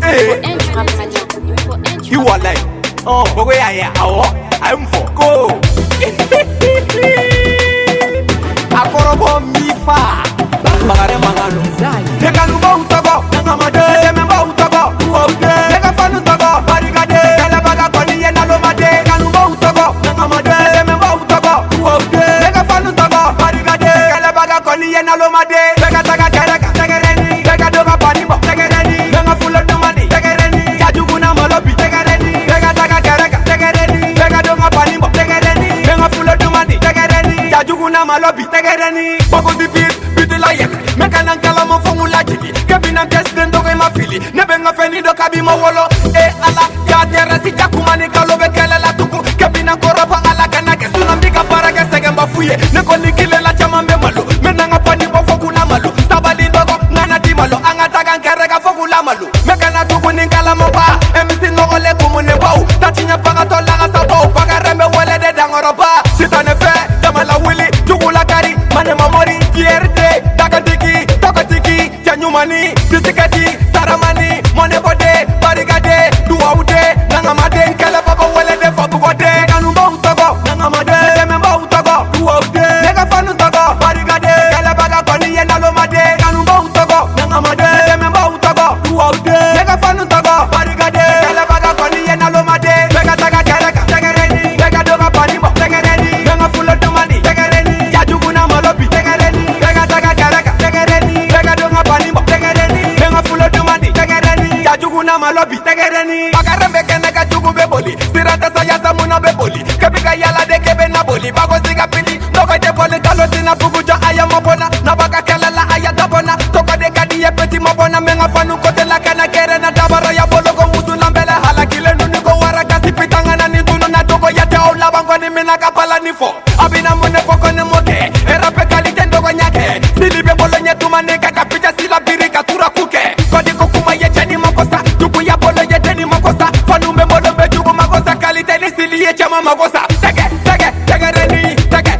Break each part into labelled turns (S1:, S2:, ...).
S1: You are like, oh, but where I am for go. Akorobo mi fa. Magare magano. Nega nuba utago. Nega made. Nega mba utago. Uaude. Nega fanu utago. Barigade. Kala baga koni yena lo made. Nega nuba utago. Nega made. Nega mba utago. Uaude. Nega fanu utago. Barigade. Kala baga koni yena lo made. Nega taga tereka. Tegereni. Nega doga panimbo. Tegereni. Nega fulo dumani. Tegereni. Jajuguna malobi. Tegereni. Nega taga tereka. Tegereni. Nega doga panimbo. Tegereni. Nega fulo dumani. Tegereni. Jajuguna malobi. Tegereni. Boko di beat. Mekana kala mo formula jigi Kebina president doge ma fili Nebenga feni do kabi mo wolo ala ya dera si jakumani kalo bekele la tuku Kebina koropa ala kanake Sunambika para ke segemba fuye Neko nikile la chamambe malu Menanga pani bo fokula malu Sabali ndogo ngana di malu Angataga nkereka fokula malu Mekana tuku ninkala mo ba MC no ole kumune bau Tatinya paka tolaga sabau Paka rembe wele de dangoroba Sitane fe Jamala wili Tukula kari Mane mamori Kierte Nyumani, bisikati, saramani, money bode, barigade, duaude, nangamade, kala baba wale de fabu bode, kanumba utago, nangamade, memba utago, duaude, nega fanu utago, barigade, kala baga koni yena lo made, kanumba utago, nangamade, memba utago, duaude, nega fanu utago, barigade, kala baga koni yena lo made, nega taga tereka, tegereni, nega doga panimbo, tegereni, nega fulo dumani, tegereni, jajuguna malobi, tegereni, nega taga tereka, tegereni, nega doga panimbo, Juguna malobi tegereni Bagarembe kene ka jugu be boli Sirata sayasa muna be boli Kebika yala de kebe na boli Bago ziga pili Noko de boli kaloti na puguja aya mabona Na baka kelala aya tabona Toko de kadi ye peti mabona Menga fanu kote la kana kere na tabara ya bolo Go musu lambele hala kile nuni go waraka Sipitanga na nituno na toko ya te oula Bango ni mina kapala nifo Abina mune foko ni moke Erape kalite ndogo nyake Silibe bolo nye tumanike Kapicha sila birika tura kuke Kodi kukuma ye cheni makosa Jugu ya bolo ye cheni makosa Fanumbe molo me jugu makosa Kalite ni sili ye chema makosa Tegereni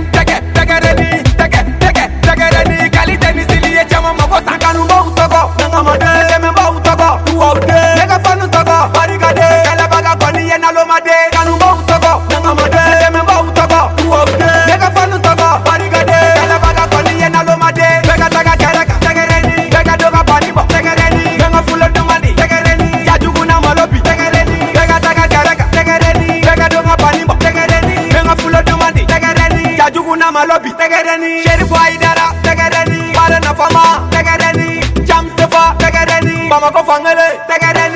S1: Tegereni Kalite ni sili ye chema makosa Kanumba utago Nangamade Memba utago Duaude Nega fanu utago Barigade Kala baga koni yena lo made Kanumba utago Nangamade Memba utago Duaude Nega fanu utago Barigade Kala baga koni yena lo made Nega taga tereka Tegereni Nega doga panimbo Tegereni Nega fulo dumani Tegereni Jajuguna malobi Tegereni Nega taga tereka Tegereni Nega doga panimbo Tegereni Nega fulo dumani Tegereni Jajuguna malobi Tegereni Sherifu Aidara Tegereni Barena Fama Tegereni Jamsefa Tegereni Bamako Fangele Tegereni